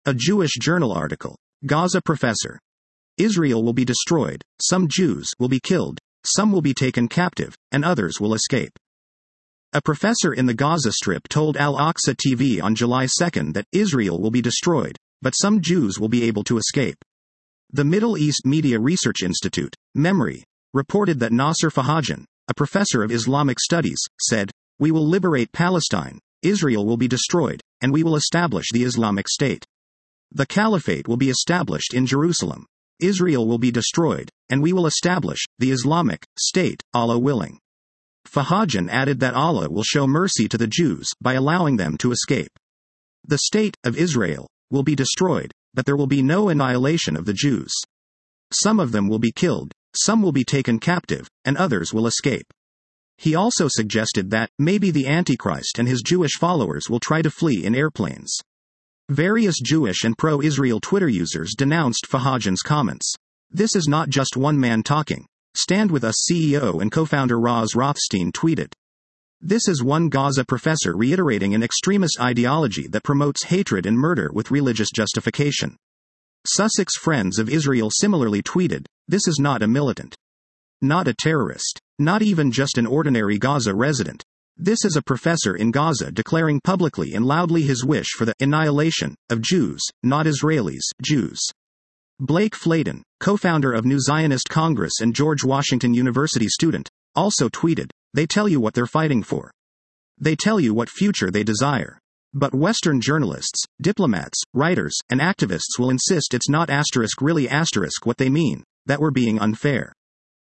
A Jewish Journal article. Gaza professor. Israel will be destroyed, some Jews will be killed, some will be taken captive, and others will escape. A professor in the Gaza Strip told Al-Aqsa TV on July 2 that Israel will be destroyed, but some Jews will be able to escape. The Middle East Media Research Institute, MEMRI, reported that Nasser Fahajan, a professor of Islamic studies, said, "We will liberate Palestine, Israel will be destroyed, and we will establish the Islamic State. The Caliphate will be established in Jerusalem. Israel will be destroyed, and we will establish the Islamic State, Allah willing." Fahajan added that Allah will show mercy to the Jews by allowing them to escape. The State of Israel will be destroyed, but there will be no annihilation of the Jews. Some of them will be killed, some will be taken captive, and others will escape. He also suggested that, maybe the Antichrist and his Jewish followers will try to flee in airplanes. Various Jewish and pro-Israel Twitter users denounced Fahajan's comments. "This is not just one man talking. Stand with us," CEO and co-founder Roz Rothstein tweeted. "This is one Gaza professor reiterating an extremist ideology that promotes hatred and murder with religious justification." Sussex Friends of Israel similarly tweeted, "This is not a militant. Not a terrorist. Not even just an ordinary Gaza resident. This is a professor in Gaza declaring publicly and loudly his wish for the annihilation of Jews, not Israelis, Jews." Blake Flayton, co-founder of New Zionist Congress and George Washington University student, also tweeted, "They tell you what they're fighting for. They tell you what future they desire. But Western journalists, diplomats, writers, and activists will insist it's not *really* what they mean, that we're being unfair.